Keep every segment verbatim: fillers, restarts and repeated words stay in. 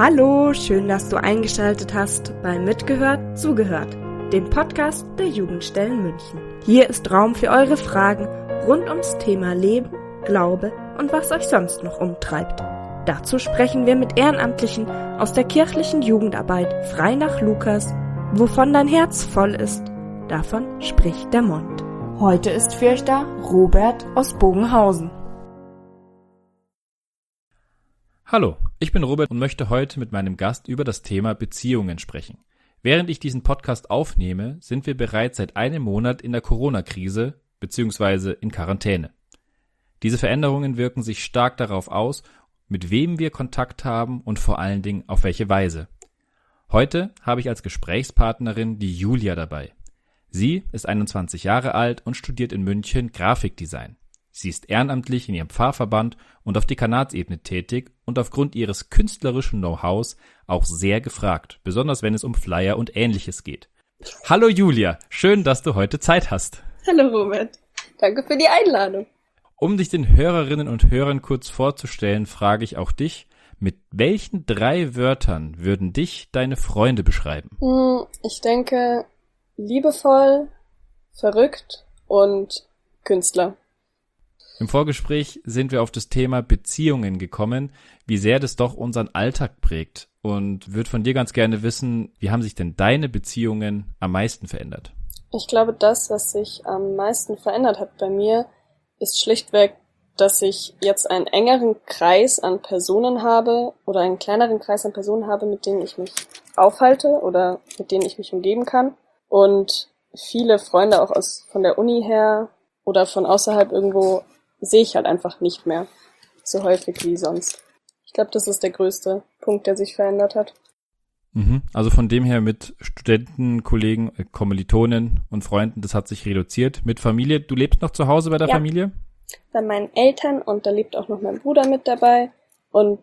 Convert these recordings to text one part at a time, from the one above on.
Hallo, schön, dass du eingeschaltet hast bei Mitgehört, Zugehört, dem Podcast der Jugendstellen München. Hier ist Raum für eure Fragen rund ums Thema Leben, Glaube und was euch sonst noch umtreibt. Dazu sprechen wir mit Ehrenamtlichen aus der kirchlichen Jugendarbeit frei nach Lukas. Wovon dein Herz voll ist, davon spricht der Mund. Heute ist für euch da Robert aus Bogenhausen. Hallo, ich bin Robert und möchte heute mit meinem Gast über das Thema Beziehungen sprechen. Während ich diesen Podcast aufnehme, sind wir bereits seit einem Monat in der Corona-Krise bzw. in Quarantäne. Diese Veränderungen wirken sich stark darauf aus, mit wem wir Kontakt haben und vor allen Dingen auf welche Weise. Heute habe ich als Gesprächspartnerin die Julia dabei. Sie ist einundzwanzig Jahre alt und studiert in München Grafikdesign. Sie ist ehrenamtlich in ihrem Pfarrverband und auf Dekanatsebene tätig und aufgrund ihres künstlerischen Know-hows auch sehr gefragt, besonders wenn es um Flyer und Ähnliches geht. Hallo Julia, schön, dass du heute Zeit hast. Hallo Robert, danke für die Einladung. Um dich den Hörerinnen und Hörern kurz vorzustellen, frage ich auch dich, mit welchen drei Wörtern würden dich deine Freunde beschreiben? Ich denke, liebevoll, verrückt und Künstler. Im Vorgespräch sind wir auf das Thema Beziehungen gekommen, wie sehr das doch unseren Alltag prägt, und würde von dir ganz gerne wissen, wie haben sich denn deine Beziehungen am meisten verändert? Ich glaube, das, was sich am meisten verändert hat bei mir, ist schlichtweg, dass ich jetzt einen engeren Kreis an Personen habe oder einen kleineren Kreis an Personen habe, mit denen ich mich aufhalte oder mit denen ich mich umgeben kann, und viele Freunde auch aus von der Uni her oder von außerhalb irgendwo sehe ich halt einfach nicht mehr so häufig wie sonst. Ich glaube, das ist der größte Punkt, der sich verändert hat. Mhm. Also von dem her mit Studenten, Kollegen, Kommilitonen und Freunden, das hat sich reduziert. Mit Familie, du lebst noch zu Hause bei der ja, Familie? Bei meinen Eltern, und da lebt auch noch mein Bruder mit dabei. Und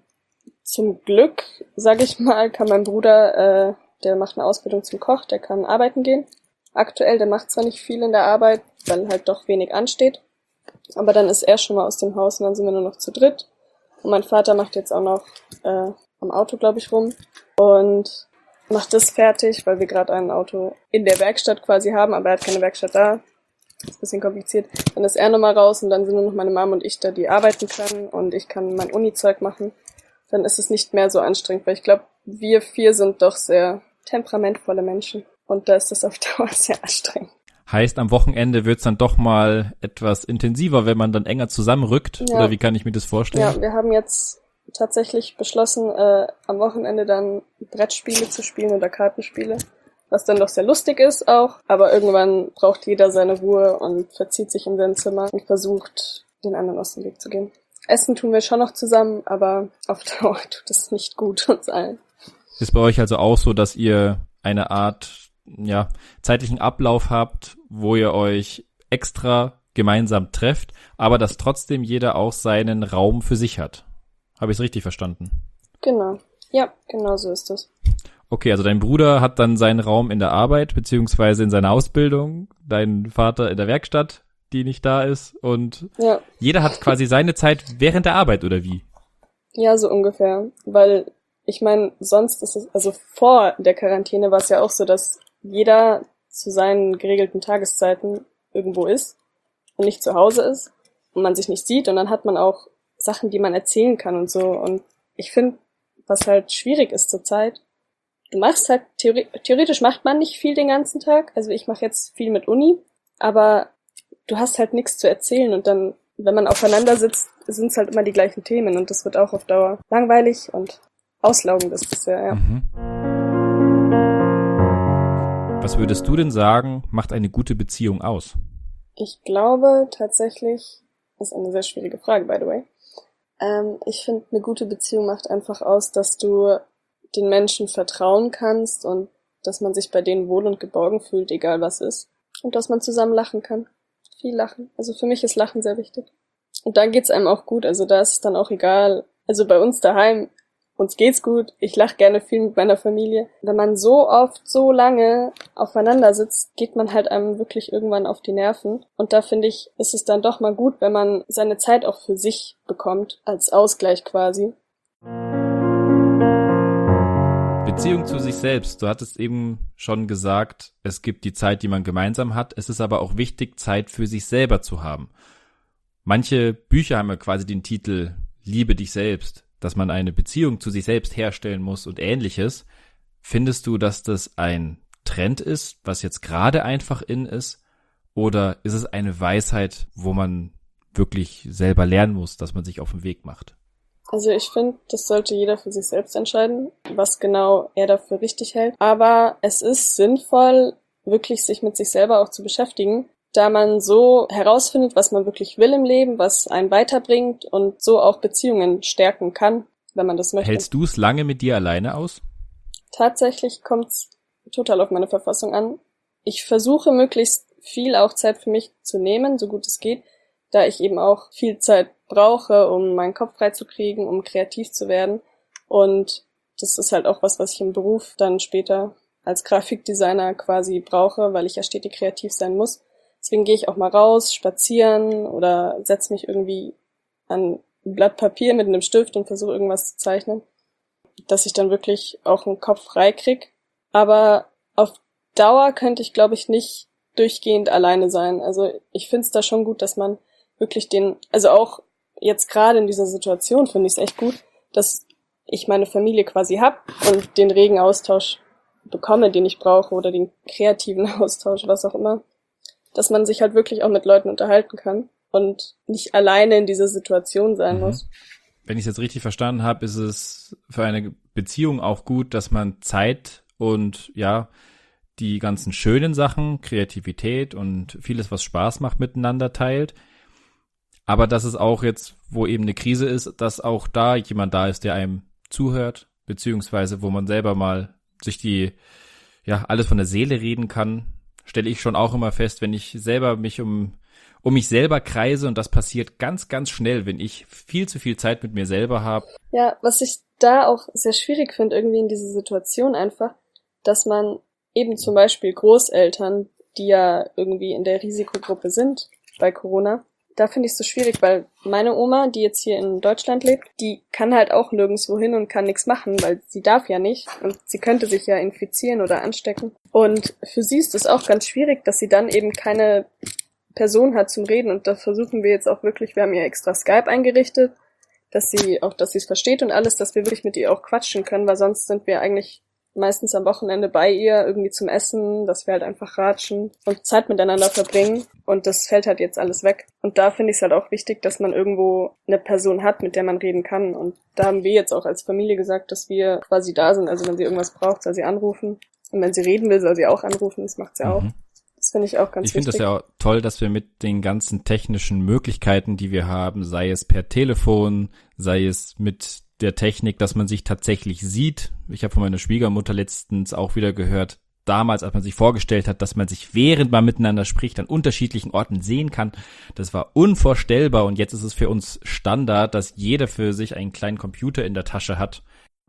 zum Glück, sage ich mal, kann mein Bruder, äh, der macht eine Ausbildung zum Koch, der kann arbeiten gehen. Aktuell, der macht zwar nicht viel in der Arbeit, weil halt doch wenig ansteht, aber dann ist er schon mal aus dem Haus und dann sind wir nur noch zu dritt. Und mein Vater macht jetzt auch noch äh, am Auto, glaube ich, rum und macht das fertig, weil wir gerade ein Auto in der Werkstatt quasi haben, aber er hat keine Werkstatt da. Das ist ein bisschen kompliziert. Dann ist er nochmal raus und dann sind nur noch meine Mom und ich da, die arbeiten können, und ich kann mein Uni-Zeug machen. Dann ist es nicht mehr so anstrengend, weil ich glaube, wir vier sind doch sehr temperamentvolle Menschen und da ist das auf Dauer sehr anstrengend. Heißt, am Wochenende wird's dann doch mal etwas intensiver, wenn man dann enger zusammenrückt? Ja. Oder wie kann ich mir das vorstellen? Ja, wir haben jetzt tatsächlich beschlossen, äh, am Wochenende dann Brettspiele zu spielen oder Kartenspiele, was dann doch sehr lustig ist auch. Aber irgendwann braucht jeder seine Ruhe und verzieht sich in sein Zimmer und versucht, den anderen aus dem Weg zu gehen. Essen tun wir schon noch zusammen, aber auf Dauer tut es nicht gut uns allen. Ist bei euch also auch so, dass ihr eine Art ja, zeitlichen Ablauf habt, wo ihr euch extra gemeinsam trefft, aber dass trotzdem jeder auch seinen Raum für sich hat? Habe ich es richtig verstanden? Genau. Ja, genau so ist es. Okay, also dein Bruder hat dann seinen Raum in der Arbeit beziehungsweise in seiner Ausbildung, dein Vater in der Werkstatt, die nicht da ist, und ja, jeder hat quasi seine Zeit während der Arbeit, oder wie? Ja, so ungefähr, weil ich meine, sonst ist es, also vor der Quarantäne war es ja auch so, dass jeder zu seinen geregelten Tageszeiten irgendwo ist und nicht zu Hause ist und man sich nicht sieht, und dann hat man auch Sachen, die man erzählen kann und so. Und ich finde, was halt schwierig ist zurzeit, du machst halt, theori- theoretisch macht man nicht viel den ganzen Tag, also ich mache jetzt viel mit Uni, aber du hast halt nichts zu erzählen, und dann, wenn man aufeinander sitzt, sind es halt immer die gleichen Themen, und das wird auch auf Dauer langweilig und auslaugend ist das ja, ja. Mhm. Was würdest du denn sagen, macht eine gute Beziehung aus? Ich glaube tatsächlich, das ist eine sehr schwierige Frage, by the way. Ähm, ich finde, eine gute Beziehung macht einfach aus, dass du den Menschen vertrauen kannst und dass man sich bei denen wohl und geborgen fühlt, egal was ist. Und dass man zusammen lachen kann. Viel lachen. Also für mich ist Lachen sehr wichtig. Und dann geht's einem auch gut. Also da ist es dann auch egal. Also bei uns daheim, uns geht's gut. Ich lache gerne viel mit meiner Familie. Wenn man so oft, so lange aufeinander sitzt, geht man halt einem wirklich irgendwann auf die Nerven. Und da finde ich, ist es dann doch mal gut, wenn man seine Zeit auch für sich bekommt, als Ausgleich quasi. Beziehung zu sich selbst. Du hattest eben schon gesagt, es gibt die Zeit, die man gemeinsam hat. Es ist aber auch wichtig, Zeit für sich selber zu haben. Manche Bücher haben ja quasi den Titel Liebe dich selbst, dass man eine Beziehung zu sich selbst herstellen muss und Ähnliches. Findest du, dass das ein Trend ist, was jetzt gerade einfach in ist? Oder ist es eine Weisheit, wo man wirklich selber lernen muss, dass man sich auf den Weg macht? Also ich finde, das sollte jeder für sich selbst entscheiden, was genau er dafür richtig hält. Aber es ist sinnvoll, wirklich sich mit sich selber auch zu beschäftigen, da man so herausfindet, was man wirklich will im Leben, was einen weiterbringt und so auch Beziehungen stärken kann, wenn man das möchte. Hältst du es lange mit dir alleine aus? Tatsächlich kommt es total auf meine Verfassung an. Ich versuche möglichst viel auch Zeit für mich zu nehmen, so gut es geht, da ich eben auch viel Zeit brauche, um meinen Kopf frei zu kriegen, um kreativ zu werden. Und das ist halt auch was, was ich im Beruf dann später als Grafikdesigner quasi brauche, weil ich ja stetig kreativ sein muss. Deswegen gehe ich auch mal raus, spazieren oder setze mich irgendwie an ein Blatt Papier mit einem Stift und versuche irgendwas zu zeichnen, dass ich dann wirklich auch einen Kopf frei krieg. Aber auf Dauer könnte ich, glaube ich, nicht durchgehend alleine sein. Also ich finde es da schon gut, dass man wirklich den, also auch jetzt gerade in dieser Situation finde ich es echt gut, dass ich meine Familie quasi hab und den regen Austausch bekomme, den ich brauche, oder den kreativen Austausch, was auch immer. Dass man sich halt wirklich auch mit Leuten unterhalten kann und nicht alleine in dieser Situation sein mhm. muss. Wenn ich es jetzt richtig verstanden habe, ist es für eine Beziehung auch gut, dass man Zeit und ja die ganzen schönen Sachen, Kreativität und vieles, was Spaß macht, miteinander teilt. Aber dass es auch jetzt, wo eben eine Krise ist, dass auch da jemand da ist, der einem zuhört, beziehungsweise wo man selber mal sich die, ja, alles von der Seele reden kann, stelle ich schon auch immer fest, wenn ich selber mich um, um mich selber kreise, und das passiert ganz, ganz schnell, wenn ich viel zu viel Zeit mit mir selber habe. Ja, was ich da auch sehr schwierig finde, irgendwie in dieser Situation einfach, dass man eben zum Beispiel Großeltern, die ja irgendwie in der Risikogruppe sind bei Corona, da finde ich es so schwierig, weil meine Oma, die jetzt hier in Deutschland lebt, die kann halt auch nirgendwo hin und kann nichts machen, weil sie darf ja nicht und sie könnte sich ja infizieren oder anstecken. Und für sie ist es auch ganz schwierig, dass sie dann eben keine Person hat zum Reden, und da versuchen wir jetzt auch wirklich, wir haben ihr extra Skype eingerichtet, dass sie auch, dass sie es versteht und alles, dass wir wirklich mit ihr auch quatschen können, weil sonst sind wir eigentlich meistens am Wochenende bei ihr, irgendwie zum Essen, dass wir halt einfach ratschen und Zeit miteinander verbringen, und das fällt halt jetzt alles weg. Und da finde ich es halt auch wichtig, dass man irgendwo eine Person hat, mit der man reden kann, und da haben wir jetzt auch als Familie gesagt, dass wir quasi da sind, also wenn sie irgendwas braucht, soll sie anrufen, und wenn sie reden will, soll sie auch anrufen, das macht sie mhm. auch. Das finde ich auch ganz ich find wichtig. Ich finde das ja toll, dass wir mit den ganzen technischen Möglichkeiten, die wir haben, sei es per Telefon, sei es mit der Technik, dass man sich tatsächlich sieht. Ich habe von meiner Schwiegermutter letztens auch wieder gehört, damals, als man sich vorgestellt hat, dass man sich, während man miteinander spricht, an unterschiedlichen Orten sehen kann. Das war unvorstellbar, und jetzt ist es für uns Standard, dass jeder für sich einen kleinen Computer in der Tasche hat.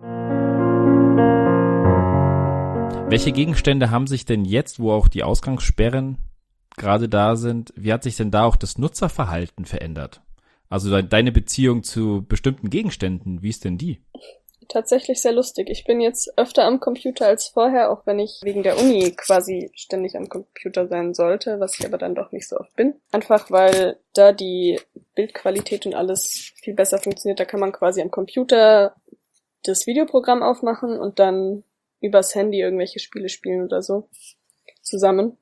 Welche Gegenstände haben sich denn jetzt, wo auch die Ausgangssperren gerade da sind, wie hat sich denn da auch das Nutzerverhalten verändert? Also deine Beziehung zu bestimmten Gegenständen, wie ist denn die? Tatsächlich sehr lustig. Ich bin jetzt öfter am Computer als vorher, auch wenn ich wegen der Uni quasi ständig am Computer sein sollte, was ich aber dann doch nicht so oft bin. Einfach weil da die Bildqualität und alles viel besser funktioniert. Da kann man quasi am Computer das Videoprogramm aufmachen und dann übers Handy irgendwelche Spiele spielen oder so zusammen.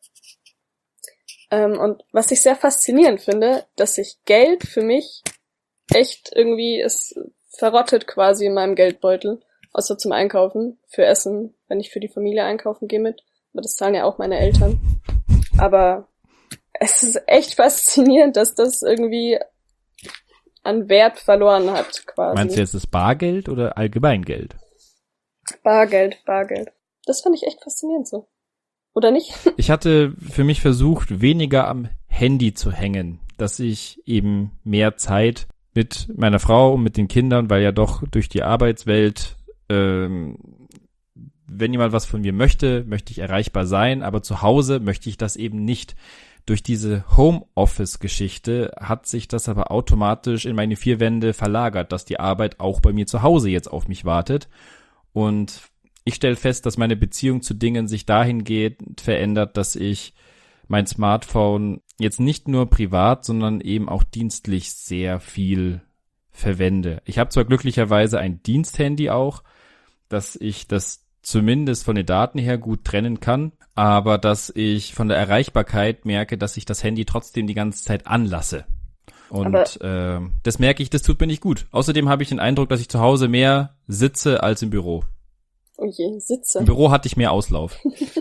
Ähm, und was ich sehr faszinierend finde, dass sich Geld für mich echt irgendwie, es verrottet quasi in meinem Geldbeutel, außer zum Einkaufen, für Essen, wenn ich für die Familie einkaufen gehe mit. Aber das zahlen ja auch meine Eltern. Aber es ist echt faszinierend, dass das irgendwie an Wert verloren hat, quasi. Meinst du jetzt das Bargeld oder Allgemeingeld? Bargeld, Bargeld. Das fand ich echt faszinierend so. Oder nicht? Ich hatte für mich versucht, weniger am Handy zu hängen, dass ich eben mehr Zeit mit meiner Frau und mit den Kindern, weil ja doch durch die Arbeitswelt, ähm, wenn jemand was von mir möchte, möchte ich erreichbar sein, aber zu Hause möchte ich das eben nicht. Durch diese Homeoffice-Geschichte hat sich das aber automatisch in meine vier Wände verlagert, dass die Arbeit auch bei mir zu Hause jetzt auf mich wartet. Und Ich stelle fest, dass meine Beziehung zu Dingen sich dahingehend verändert, dass ich mein Smartphone jetzt nicht nur privat, sondern eben auch dienstlich sehr viel verwende. Ich habe zwar glücklicherweise ein Diensthandy auch, dass ich das zumindest von den Daten her gut trennen kann, aber dass ich von der Erreichbarkeit merke, dass ich das Handy trotzdem die ganze Zeit anlasse. Und äh, das merke ich, das tut mir nicht gut. Außerdem habe ich den Eindruck, dass ich zu Hause mehr sitze als im Büro. Oh je, sitze. Im Büro hatte ich mehr Auslauf.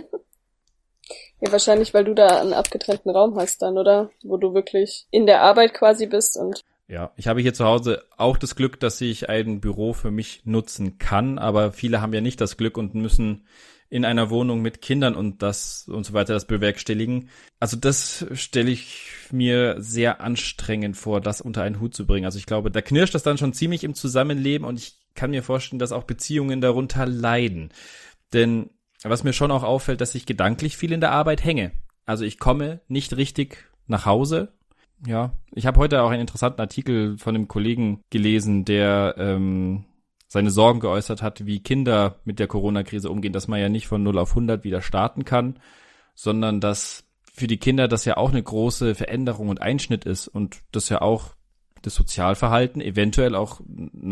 Ja, wahrscheinlich, weil du da einen abgetrennten Raum hast dann, oder? Wo du wirklich in der Arbeit quasi bist und... Ja, ich habe hier zu Hause auch das Glück, dass ich ein Büro für mich nutzen kann, aber viele haben ja nicht das Glück und müssen in einer Wohnung mit Kindern und das und so weiter das bewerkstelligen. Also das stelle ich mir sehr anstrengend vor, das unter einen Hut zu bringen. Also ich glaube, da knirscht das dann schon ziemlich im Zusammenleben und ich kann mir vorstellen, dass auch Beziehungen darunter leiden. Denn was mir schon auch auffällt, dass ich gedanklich viel in der Arbeit hänge. Also ich komme nicht richtig nach Hause. Ja, ich habe heute auch einen interessanten Artikel von einem Kollegen gelesen, der ähm, seine Sorgen geäußert hat, wie Kinder mit der Corona-Krise umgehen, dass man ja nicht von null auf hundert wieder starten kann, sondern dass für die Kinder das ja auch eine große Veränderung und Einschnitt ist und das ja auch das Sozialverhalten eventuell auch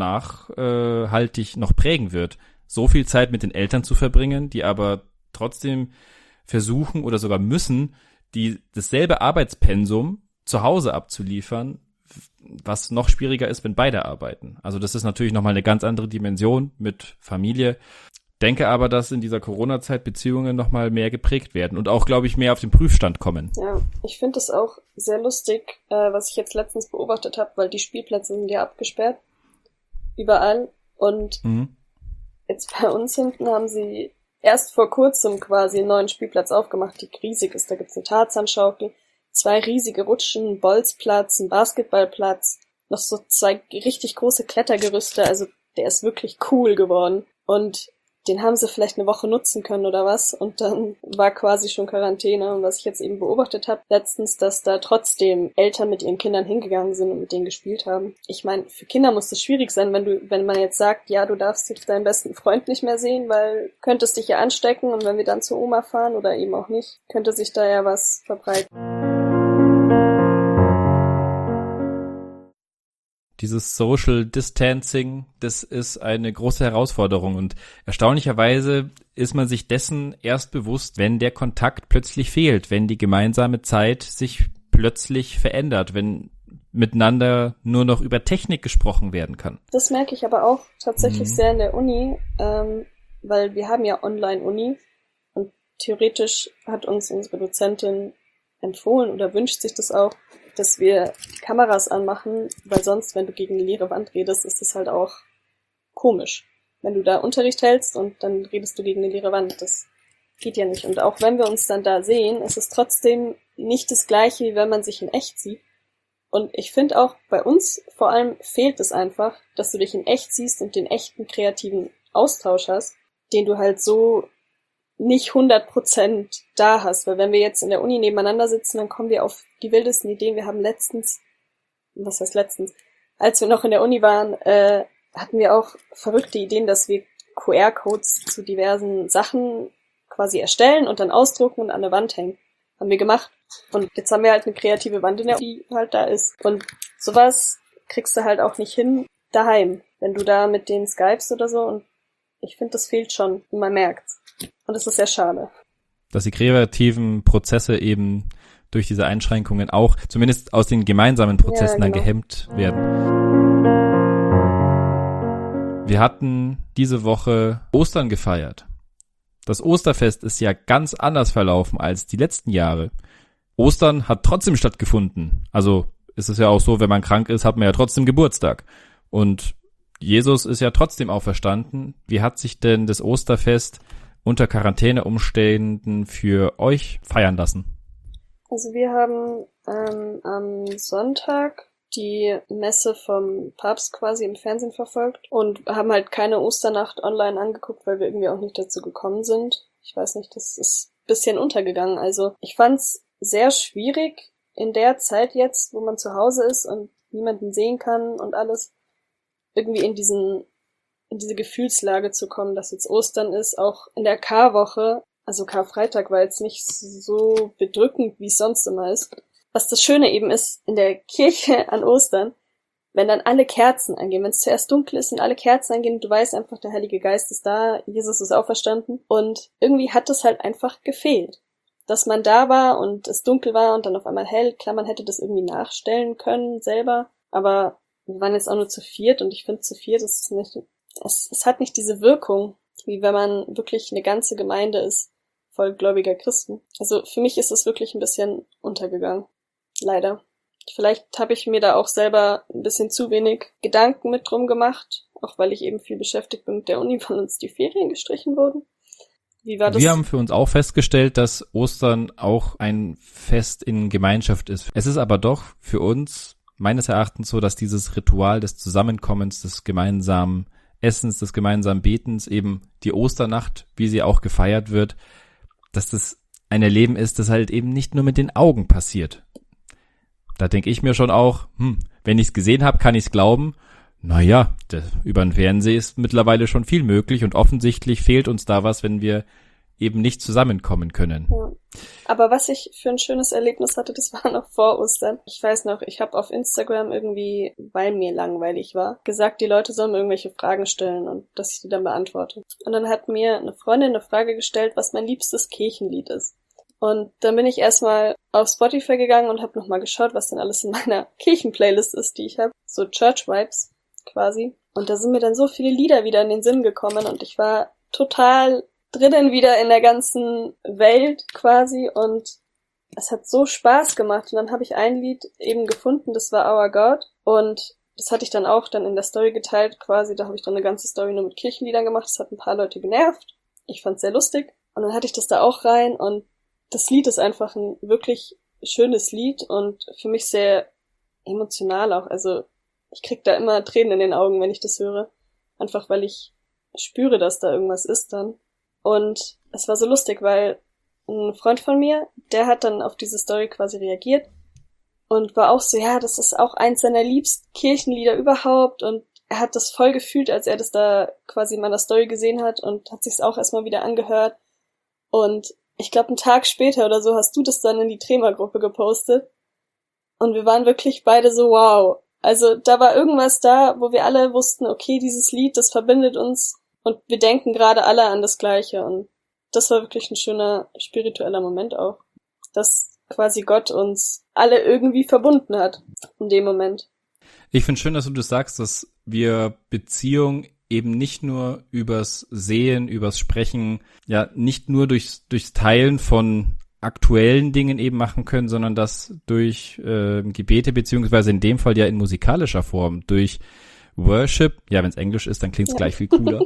nachhaltig noch prägen wird. So viel Zeit mit den Eltern zu verbringen, die aber trotzdem versuchen oder sogar müssen, die dasselbe Arbeitspensum zu Hause abzuliefern, was noch schwieriger ist, wenn beide arbeiten. Also das ist natürlich nochmal eine ganz andere Dimension mit Familie. Denke aber, dass in dieser Corona-Zeit Beziehungen nochmal mehr geprägt werden und auch, glaube ich, mehr auf den Prüfstand kommen. Ja, ich finde es auch sehr lustig, äh, was ich jetzt letztens beobachtet habe, weil die Spielplätze sind ja abgesperrt. Überall. Und mhm. Jetzt bei uns hinten haben sie erst vor kurzem quasi einen neuen Spielplatz aufgemacht, die riesig ist. Da gibt's eine Tarzanschaukel, zwei riesige Rutschen, einen Bolzplatz, einen Basketballplatz, noch so zwei richtig große Klettergerüste. Also der ist wirklich cool geworden. Und den haben sie vielleicht eine Woche nutzen können oder was. Und dann war quasi schon Quarantäne. Und was ich jetzt eben beobachtet habe, letztens, dass da trotzdem Eltern mit ihren Kindern hingegangen sind und mit denen gespielt haben. Ich meine, für Kinder muss das schwierig sein, wenn du, wenn man jetzt sagt, ja, du darfst jetzt deinen besten Freund nicht mehr sehen, weil könntest dich ja anstecken. Und wenn wir dann zur Oma fahren oder eben auch nicht, könnte sich da ja was verbreiten. Dieses Social Distancing, das ist eine große Herausforderung und erstaunlicherweise ist man sich dessen erst bewusst, wenn der Kontakt plötzlich fehlt, wenn die gemeinsame Zeit sich plötzlich verändert, wenn miteinander nur noch über Technik gesprochen werden kann. Das merke ich aber auch tatsächlich mhm. sehr in der Uni, ähm, weil wir haben ja Online-Uni und theoretisch hat uns unsere Dozentin empfohlen oder wünscht sich das auch, dass wir die Kameras anmachen, weil sonst, wenn du gegen eine leere Wand redest, ist das halt auch komisch. Wenn du da Unterricht hältst und dann redest du gegen eine leere Wand, das geht ja nicht. Und auch wenn wir uns dann da sehen, ist es trotzdem nicht das Gleiche, wie wenn man sich in echt sieht. Und ich finde auch, bei uns vor allem fehlt es einfach, dass du dich in echt siehst und den echten kreativen Austausch hast, den du halt so nicht hundert Prozent da hast, weil wenn wir jetzt in der Uni nebeneinander sitzen, dann kommen wir auf die wildesten Ideen. Wir haben letztens, was heißt letztens, als wir noch in der Uni waren, äh, hatten wir auch verrückte Ideen, dass wir Q R-Codes zu diversen Sachen quasi erstellen und dann ausdrucken und an der Wand hängen. Haben wir gemacht. Und jetzt haben wir halt eine kreative Wand in der Uni, die halt da ist. Und sowas kriegst du halt auch nicht hin daheim, wenn du da mit denen skypst oder so. Und ich finde, das fehlt schon und man merkt's. Und das ist sehr schade. Dass die kreativen Prozesse eben durch diese Einschränkungen auch zumindest aus den gemeinsamen Prozessen ja, genau. dann gehemmt werden. Wir hatten diese Woche Ostern gefeiert. Das Osterfest ist ja ganz anders verlaufen als die letzten Jahre. Ostern hat trotzdem stattgefunden. Also ist es ja auch so, wenn man krank ist, hat man ja trotzdem Geburtstag. Und Jesus ist ja trotzdem auferstanden. Wie hat sich denn das Osterfest unter Quarantäneumständen für euch feiern lassen? Also wir haben ähm, am Sonntag die Messe vom Papst quasi im Fernsehen verfolgt und haben halt keine Osternacht online angeguckt, weil wir irgendwie auch nicht dazu gekommen sind. Ich weiß nicht, das ist ein bisschen untergegangen. Also ich fand's sehr schwierig in der Zeit jetzt, wo man zu Hause ist und niemanden sehen kann und alles, irgendwie in diesen in diese Gefühlslage zu kommen, dass jetzt Ostern ist, auch in der Karwoche. Also Karfreitag war jetzt nicht so bedrückend, wie es sonst immer ist. Was das Schöne eben ist, in der Kirche an Ostern, wenn dann alle Kerzen angehen, wenn es zuerst dunkel ist und alle Kerzen angehen und du weißt einfach, der Heilige Geist ist da, Jesus ist auferstanden. Und irgendwie hat es halt einfach gefehlt, dass man da war und es dunkel war und dann auf einmal hell. Klar, man hätte das irgendwie nachstellen können selber, aber wir waren jetzt auch nur zu viert und ich finde, zu viert ist nicht, es, es hat nicht diese Wirkung, wie wenn man wirklich eine ganze Gemeinde ist, voll gläubiger Christen. Also für mich ist es wirklich ein bisschen untergegangen. Leider. Vielleicht habe ich mir da auch selber ein bisschen zu wenig Gedanken mit drum gemacht, auch weil ich eben viel beschäftigt bin mit der Uni, weil uns die Ferien gestrichen wurden. Wie war das? Wir haben für uns auch festgestellt, dass Ostern auch ein Fest in Gemeinschaft ist. Es ist aber doch für uns meines Erachtens so, dass dieses Ritual des Zusammenkommens, des gemeinsamen Essens, des gemeinsamen Betens, eben die Osternacht, wie sie auch gefeiert wird, dass das ein Erleben ist, das halt eben nicht nur mit den Augen passiert. Da denke ich mir schon auch, hm, wenn ich es gesehen habe, kann ich es glauben. Naja, über den Fernseher ist mittlerweile schon viel möglich und offensichtlich fehlt uns da was, wenn wir eben nicht zusammenkommen können. Ja. Aber was ich für ein schönes Erlebnis hatte, das war noch vor Ostern. Ich weiß noch, ich habe auf Instagram irgendwie, weil mir langweilig war, gesagt, die Leute sollen mir irgendwelche Fragen stellen und dass ich die dann beantworte. Und dann hat mir eine Freundin eine Frage gestellt, was mein liebstes Kirchenlied ist. Und dann bin ich erstmal auf Spotify gegangen und habe nochmal geschaut, was denn alles in meiner Kirchenplaylist ist, die ich habe. So Church Vibes quasi. Und da sind mir dann so viele Lieder wieder in den Sinn gekommen und ich war total drinnen wieder in der ganzen Welt quasi und es hat so Spaß gemacht. Und dann habe ich ein Lied eben gefunden, das war Our God und das hatte ich dann auch dann in der Story geteilt quasi. Da habe ich dann eine ganze Story nur mit Kirchenliedern gemacht. Das hat ein paar Leute genervt. Ich fand's sehr lustig. Und dann hatte ich das da auch rein und das Lied ist einfach ein wirklich schönes Lied und für mich sehr emotional auch. Also ich krieg da immer Tränen in den Augen, wenn ich das höre. Einfach weil ich spüre, dass da irgendwas ist dann. Und es war so lustig, weil ein Freund von mir, der hat dann auf diese Story quasi reagiert und war auch so, ja, das ist auch eins seiner liebsten Kirchenlieder überhaupt und er hat das voll gefühlt, als er das da quasi in meiner Story gesehen hat und hat sich's auch erstmal wieder angehört und ich glaube, einen Tag später oder so hast du das dann in die Trema-Gruppe gepostet. Und wir waren wirklich beide so, wow. Also da war irgendwas da, wo wir alle wussten, okay, dieses Lied, das verbindet uns. Und wir denken gerade alle an das Gleiche. Und das war wirklich ein schöner spiritueller Moment auch. Dass quasi Gott uns alle irgendwie verbunden hat in dem Moment. Ich finde schön, dass du das sagst, dass wir Beziehung eben nicht nur übers Sehen, übers Sprechen, ja, nicht nur durchs, durchs Teilen von aktuellen Dingen eben machen können, sondern das durch äh, Gebete, beziehungsweise in dem Fall ja in musikalischer Form, durch Worship, ja, wenn es Englisch ist, dann klingt es ja gleich viel cooler,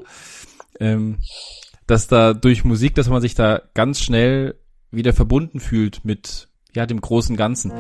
ähm, dass da durch Musik, dass man sich da ganz schnell wieder verbunden fühlt mit, ja, dem großen Ganzen.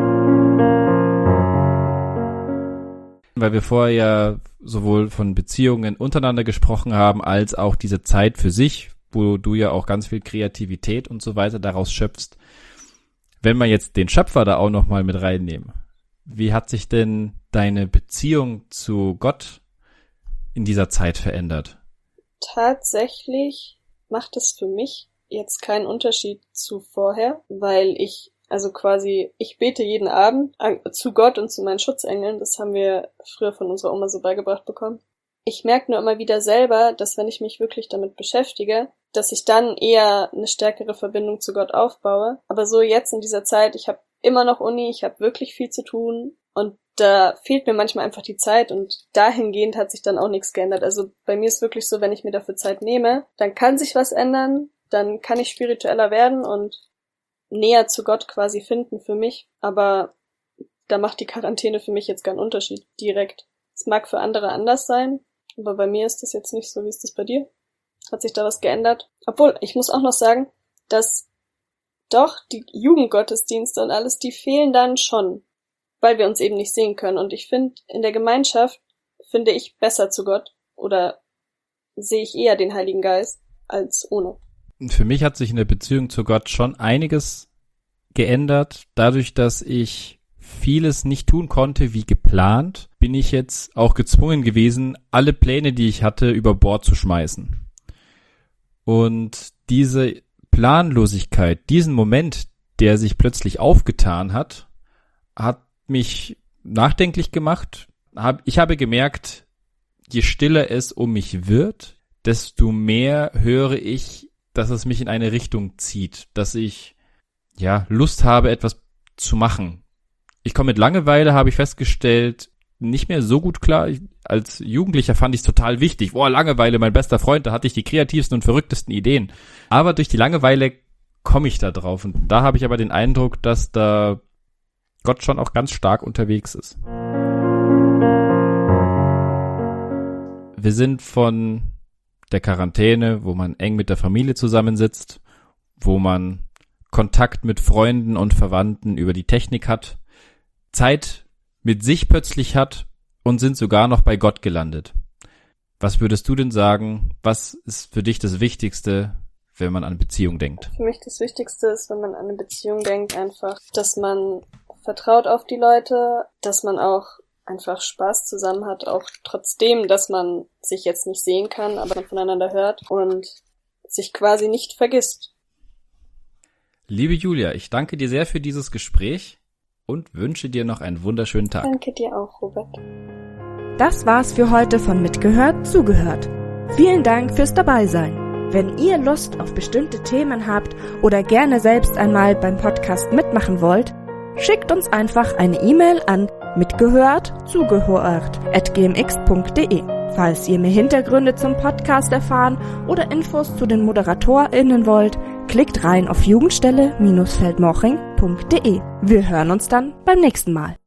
Weil wir vorher ja sowohl von Beziehungen untereinander gesprochen haben, als auch diese Zeit für sich, wo du ja auch ganz viel Kreativität und so weiter daraus schöpfst. Wenn wir jetzt den Schöpfer da auch nochmal mit reinnehmen, wie hat sich denn deine Beziehung zu Gott in dieser Zeit verändert? Tatsächlich macht es für mich jetzt keinen Unterschied zu vorher, weil ich Also quasi, ich bete jeden Abend zu Gott und zu meinen Schutzengeln. Das haben wir früher von unserer Oma so beigebracht bekommen. Ich merke nur immer wieder selber, dass wenn ich mich wirklich damit beschäftige, dass ich dann eher eine stärkere Verbindung zu Gott aufbaue. Aber so jetzt in dieser Zeit, ich habe immer noch Uni, ich habe wirklich viel zu tun und da fehlt mir manchmal einfach die Zeit und dahingehend hat sich dann auch nichts geändert. Also bei mir ist wirklich so, wenn ich mir dafür Zeit nehme, dann kann sich was ändern, dann kann ich spiritueller werden und näher zu Gott quasi finden für mich, aber da macht die Quarantäne für mich jetzt keinen Unterschied direkt. Es mag für andere anders sein, aber bei mir ist das jetzt nicht so. Wie ist das bei dir? Hat sich da was geändert? Obwohl, ich muss auch noch sagen, dass doch die Jugendgottesdienste und alles, die fehlen dann schon, weil wir uns eben nicht sehen können. Und ich finde, in der Gemeinschaft finde ich besser zu Gott oder sehe ich eher den Heiligen Geist als ohne. Für mich hat sich in der Beziehung zu Gott schon einiges geändert, dadurch, dass ich vieles nicht tun konnte wie geplant, bin ich jetzt auch gezwungen gewesen, alle Pläne, die ich hatte, über Bord zu schmeißen. Und diese Planlosigkeit, diesen Moment, der sich plötzlich aufgetan hat, hat mich nachdenklich gemacht. Ich habe gemerkt, je stiller es um mich wird, desto mehr höre ich, dass es mich in eine Richtung zieht, dass ich ja Lust habe, etwas zu machen. Ich komme mit Langeweile, habe ich festgestellt, nicht mehr so gut klar. Ich, als Jugendlicher fand ich es total wichtig. Boah, Langeweile, mein bester Freund, da hatte ich die kreativsten und verrücktesten Ideen. Aber durch die Langeweile komme ich da drauf. Und da habe ich aber den Eindruck, dass da Gott schon auch ganz stark unterwegs ist. Wir sind von der Quarantäne, wo man eng mit der Familie zusammensitzt, wo man Kontakt mit Freunden und Verwandten über die Technik hat, Zeit mit sich plötzlich hat und sind sogar noch bei Gott gelandet. Was würdest du denn sagen, was ist für dich das Wichtigste, wenn man an Beziehung denkt? Für mich das Wichtigste ist, wenn man an eine Beziehung denkt, einfach, dass man vertraut auf die Leute, dass man auch einfach Spaß zusammen hat, auch trotzdem, dass man sich jetzt nicht sehen kann, aber man voneinander hört und sich quasi nicht vergisst. Liebe Julia, ich danke dir sehr für dieses Gespräch und wünsche dir noch einen wunderschönen Tag. Danke dir auch, Robert. Das war's für heute von Mitgehört, Zugehört. Vielen Dank fürs Dabeisein. Wenn ihr Lust auf bestimmte Themen habt oder gerne selbst einmal beim Podcast mitmachen wollt, schickt uns einfach eine E-Mail an mitgehört zugehört at gmx punkt de. Falls ihr mehr Hintergründe zum Podcast erfahren oder Infos zu den ModeratorInnen wollt, klickt rein auf jugendstelle Bindestrich feldmoching punkt de. Wir hören uns dann beim nächsten Mal.